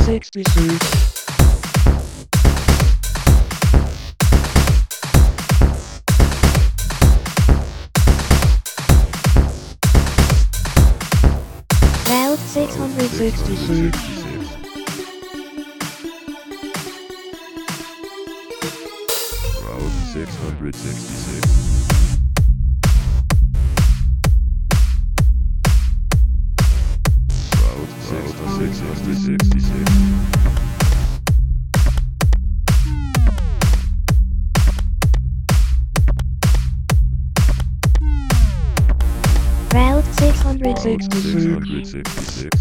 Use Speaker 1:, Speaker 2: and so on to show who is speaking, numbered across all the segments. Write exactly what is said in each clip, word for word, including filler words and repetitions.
Speaker 1: sixty-six. Route six hundred sixty-six.
Speaker 2: Route six hundred sixty-six. Route six hundred sixty-six.
Speaker 1: Route six hundred
Speaker 2: Route six
Speaker 1: sixty-six.
Speaker 2: hundred sixty-six.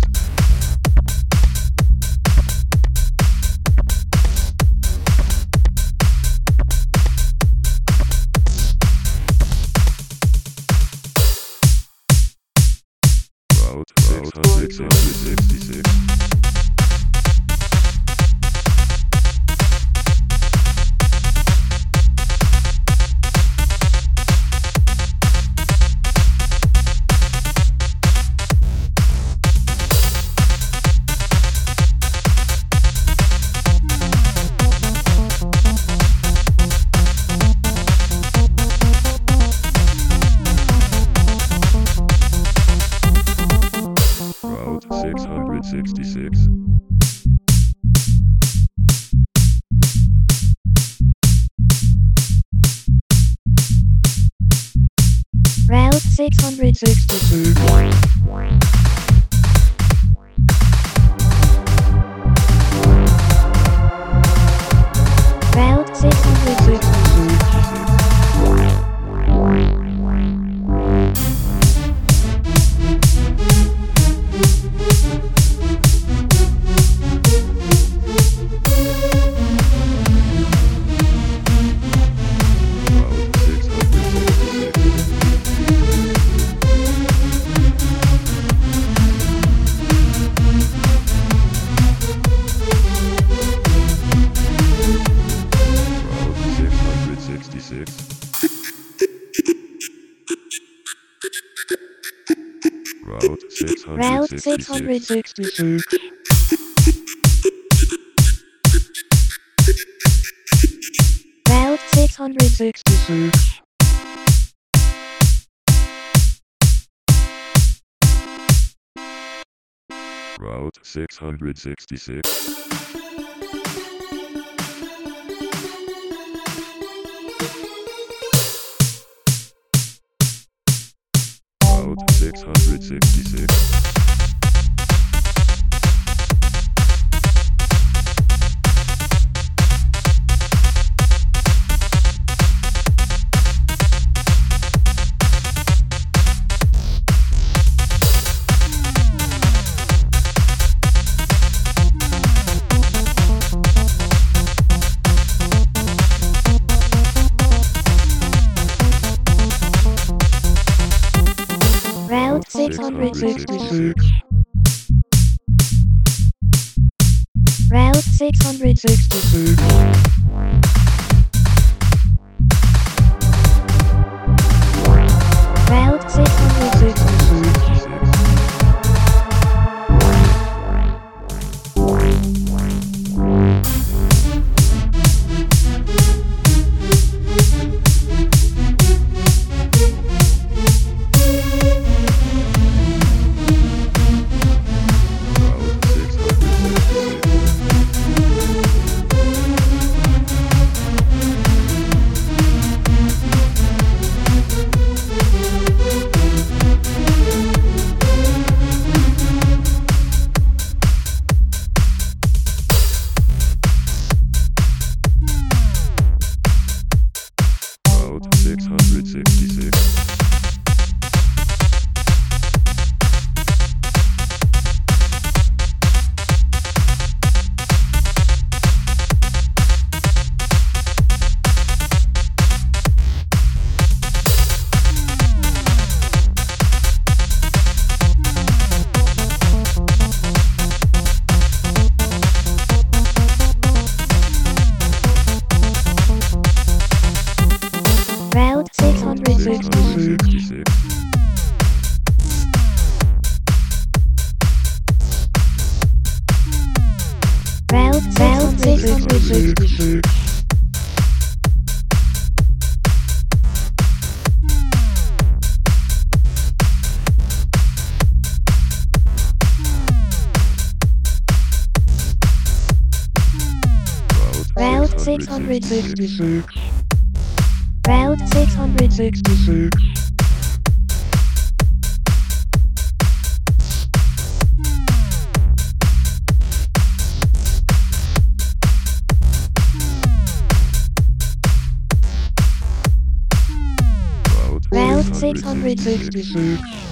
Speaker 2: Route six hundred sixty-six. Route six hundred sixty-six.
Speaker 1: Route six hundred sixty-six. Route six hundred sixty-six.
Speaker 2: Route six hundred sixty-six. Route six hundred sixty-six. Route six hundred
Speaker 1: Route six hundred
Speaker 2: sixty-six.
Speaker 1: sixty-six. Route six hundred sixty-six.
Speaker 2: Route six hundred sixty-six. Route six hundred sixty-six.
Speaker 1: Route six hundred sixty-six. Route six hundred sixty-six. Route six hundred sixty-six.
Speaker 2: Route six hundred sixty-six. Route six hundred sixty-six.
Speaker 1: Route six hundred
Speaker 2: six hundred
Speaker 1: sixty-six.
Speaker 2: sixty-six.
Speaker 1: Route six hundred sixty-six. Route six hundred sixty-six. Route six hundred sixty-six. Route six hundred sixty-six.